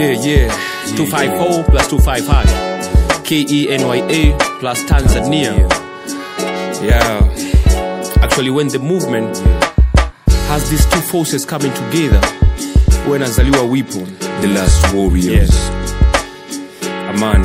Yeah. 254 plus 255. KENYA plus Tanzania. Yeah. Actually, when the movement has these two forces coming together, when Azaliwa Wipo, the last warriors. Yes. Amani.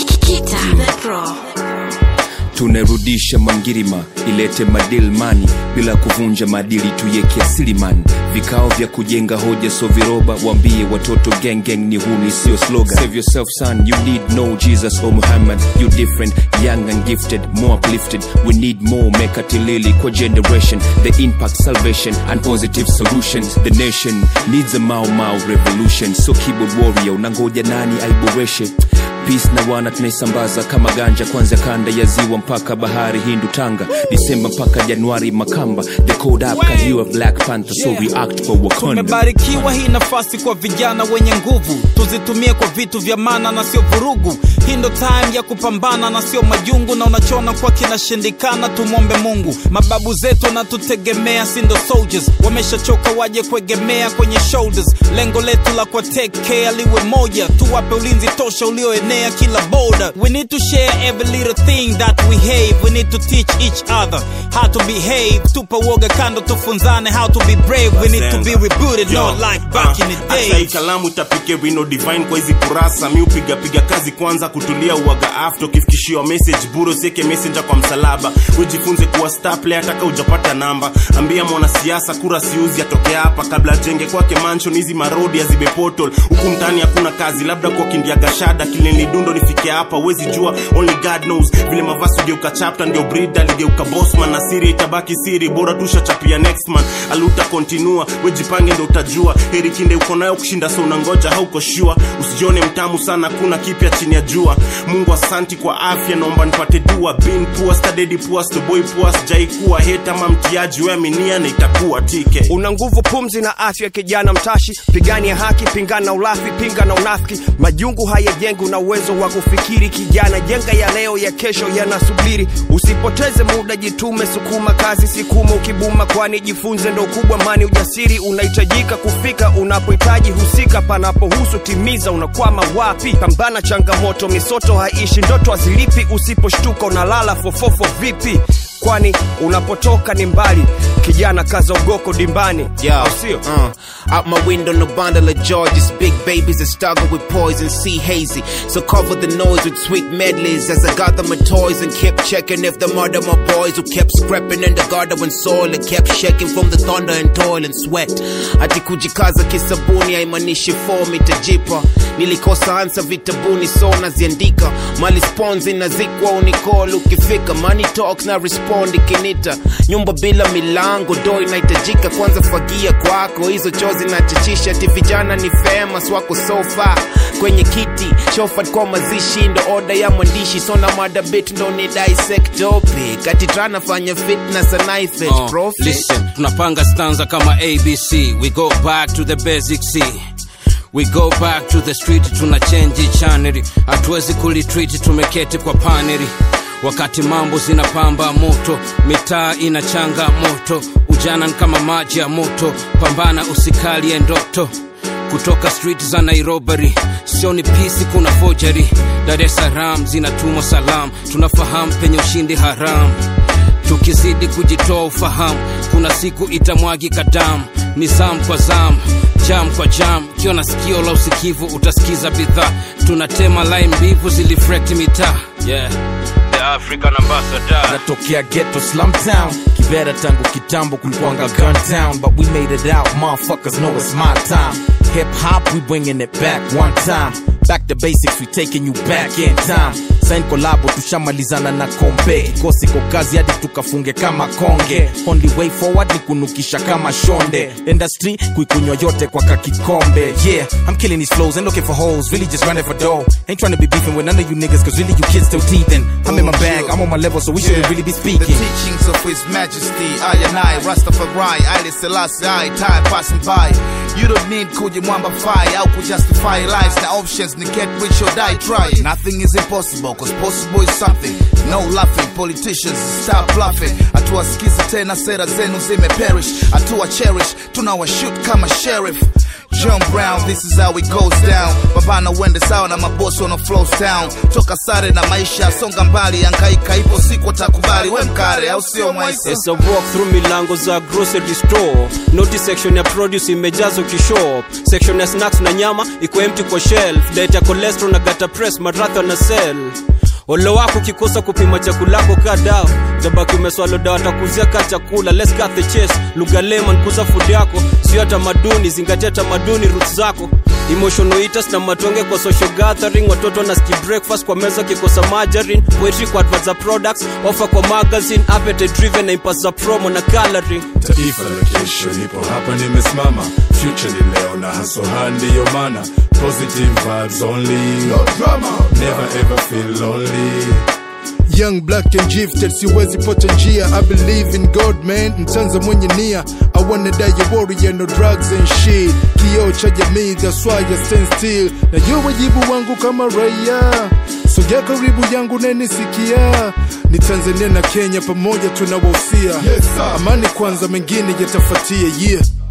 Tunarudisha mangirima, ilete madilmani, bila kuvunja madili tuyeke asiliman. Vikao vya kujenga hoja so viroba, wambie watoto gang ni huni sio slogan. Save yourself son, you need no Jesus or Muhammad. You different, young and gifted, more uplifted. We need more mekatilili kwa generation. The impact, salvation and positive solutions. The nation needs a Mau revolution. So keyboard warrior, unangoja nani aiboreshe? Peace na wana tunaisambaza kama ganja, kwanza kanda ya ziwa mpaka bahari Hindu Tanga. Disemba mpaka Januari Makamba. The code up can you a Black Panther, so react kwa Wakanda. Tumebarikiwa hii nafasi kwa vijana wenye nguvu, tuzitumie kwa vitu vya maana na sio vurugu. Hii ndo time ya kupambana na sio majungu, na unachona kwa kinashindikana tumuombe Mungu. Mababu zetu na tutegemea sindo soldiers, wameshachoka waje kuegemea kwenye shoulders. Lengo letu la kwa take care liwe moja, tuwape ulinzi tosha ulioenea kila border. We need to share every little thing that we have. We need to teach each other how to behave. Tupa woga kando tufunzane how to be brave. We need to be rebooted, not like back in the day. Asai kalamu itapike wino divine kwa hizi kurasa. Mi upiga kazi kwanza kutulia uwaga after. Kifikishio message buro seke messenger kwa msalaba. Ujifunze kuwa star player ataka ujapata namba. Ambia mwana siasa kura siuzi atoke hapa, kabla jenge kwake mansion hizi marodi ya zibe portal. Huku mtani hakuna kazi, labda kwa kindia gashada kileni dundo nifike hapa, wezi jua, only God knows. Vile mavasu geuka chapter ndio breeder, ligeuka bossman, na siri itabaki siri, bora tusha chapia next man. Aluta continua, wejipange ndo utajua. Heri kinde uko nayo kushinda so unangoja hauko sure. Usijione mtamu sana, kuna kipya chini ya jua. Mungu asanti kwa afya, naomba nipate dua. Been poor, studied poor, still boy poor. Sijaikuwa heta mamtiaji, weaminia na itakuwa tike. Una nguvu pumzi na afya kijana mtashi. Pigania haki, pingana ulafi, pinga na unafiki. Majungu hayajengu na uwezo wa kufikiri kijana. Jenga ya leo ya kesho yanasubiri. Usipoteze muda, jitume, sukuma kazi, sikuma ukibuma, kwani jifunze ndo kubwa mani. Ujasiri unahitajika kufika unapohitaji husika. Panapohusu timiza, unakwama wapi? Pambana changamoto, misoto haishi, ndoto hazilipi. Usiposhtuka unalala fofofo vipi? Kwani unapotoka ni mbali. Kijana kaza ugoko dimbani. Out my window no bundle of joy. Just big babies that struggle with poison, see hazy. So cover the noise with sweet medleys as I gather my toys and kept checking if the murder my boys who kept scrapping in the garden when soil. It kept shaking from the thunder and toil and sweat. Ati kujikaza kisabuni haimanishi form itajipa. Nilikosa ansa vitabuni so naziandika. Mali sponzi nazikwa unicall ukifika. Money talks na respond ikinita. Nyumba bila milango do inahitajika. Kwanza fagia kwako hizo chozi na chachisha. Ati vijana ni famous wako so far kwenye kiti. Shofat kwa mazishi ndo order ya mwandishi. So na mada bit ndo ni dissect topic. Ati tranafanya fitness and knife edge profit. Listen, tunapanga stanza kama ABC. We go back to the basic C. We go back to the street, tuna change channel. Hatuwezi kulitreat, tumeketi kwa paneli. Wakati mambo zinapamba moto, mitaa inachanga moto. Ujana kama maji ya moto, pambana usikalie ndoto. Kutoka street za Nairobi, sioni peace kuna forgery. Dar es Salaam zinatumwa salam, tunafahamu penye ushindi haram. Tukizidi kujitoa ufahamu, kuna siku itamwagika damu. Nizam kwa zam, jam kwa jam. Kiona sikio la usikivu utasikiza bidhaa. Tunatema line mbivu zilifrect mitaa. Yeah, the African ambassador. Natokea ghetto slum town. Kibera tangu kitambo kulikuanga gun town. But we made it out, motherfuckers know it's my time. Hip hop, we bringing it back one time. Back to basics, we taking you back in time. Sign collabo, tushamalizana na kombe. Kikosi kwa kazi hadi tukafunge kama konge. Only way forward ni kunukisha kama shonde. Industry, kuikunywa yote kwa kakikombe. Yeah, I'm killing these flows, ain't looking for hoes. Really just running for dough. Ain't trying to be beefing with none of you niggas, cause really you kids still teething. I'm in my bag, I'm on my level, so we shouldn't really be speaking. The teachings of His Majesty, I and I, Rastafari, Haile Selassie, time passing by. You don't need kujimwamba fire, au kujustify lives, the options, ni get rich or die try. Nothing is impossible, cause possible is something. No laughing, politicians, stop bluffing. Atuwasikizi tena sera zenu zime perish. Atuwa cherish, tunawa shoot kama sheriff. John Brown, this is how it goes down. Mabana wende sawa na mabosi on flows town. Toka sare na maisha songa mbali, hangaika ipo siku watakubali. We mkare au sio Mwaisa? It's a walk through milango za grocery store. Notice section ya produce imejazo kishop. Section ya snacks na nyama iko empty kwa shelf. Date ya cholesterol na gata press marathon na sell. Olo wako kikosa kupima chakulako kadao, tabaki umeswalo dawa takuzia ka chakula. Let's cut the chase, lugha layman kuza food yako. Sio tamaduni, zingatia tamaduni roots zako. Emotional eaters na matonge kwa social gathering. Watoto na ski breakfast kwa meza kikosa margarine. Poetry kwa adverts za products, offer kwa magazine. Appetite driven na impulse za promo na coloring. Taifa la kesho lipo hapa nimesimama. Future ni leo na hustle handi yo mana. Positive vibes only, no drama. Never ever feel lonely. Young, black and gifted, siwezi pote njia. I believe in God, man, mtanza mwenye nia. I wanna die a warrior, no drugs and shit. Kioo cha jamii, that's why I stand still. Na yo wajibu wangu kama raia, sogea karibu yangu nenisikia. Ni Tanzania na Kenya pamoja tunawahusia. Yes, amani kwanza, mengine yatafuatia, yeah.